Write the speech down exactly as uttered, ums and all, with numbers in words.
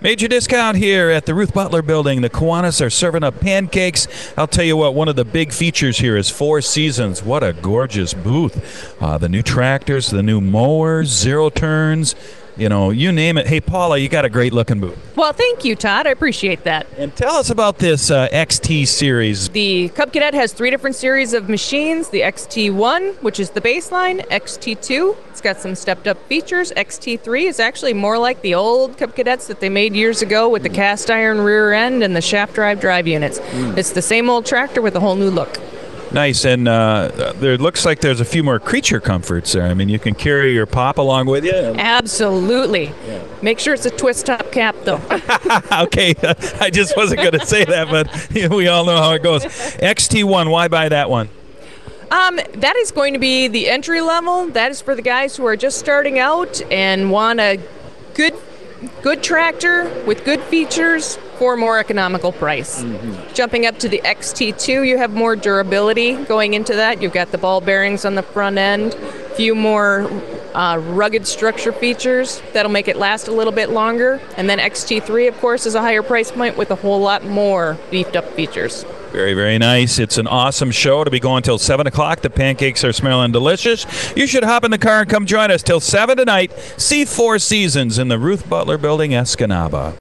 Major discount here at the Ruth Butler Building. The Kiwanis are serving up pancakes. I'll tell you what, one of the big features here is Four Seasons. What a gorgeous booth. Uh, the new tractors, the new mowers, zero turns, you know, you name it. Hey, Paula, you got a great-looking booth. Well, thank you, Todd. I appreciate that. And tell us about this uh, X T series. The Cub Cadet has three different series of machines. The X T one, which is the baseline. X T two, it's got some stepped-up features. X T three is actually more like the old Cub Cadets that they made years ago with the cast iron rear end and the shaft drive drive units. Mm. It's the same old tractor with a whole new look. Nice, and uh, there looks like there's a few more creature comforts there. I mean, you can carry your pop along with you. Absolutely. Yeah. Make sure it's a twist-top cap, though. Okay, I just wasn't going to say that, but we all know how it goes. X T one, why buy that one? Um, that is going to be the entry level. That is for the guys who are just starting out and want a good, good tractor with good features for a more economical price. Mm-hmm. Jumping up to the X T two, you have more durability going into that. You've got the ball bearings on the front end, a few more uh, rugged structure features that'll make it last a little bit longer. And then X T three, of course, is a higher price point with a whole lot more beefed up features. Very, very nice. It's an awesome show to be going till seven o'clock. The pancakes are smelling delicious. You should hop in the car and come join us till seven tonight. See Four Seasons in the Ruth Butler Building, Escanaba.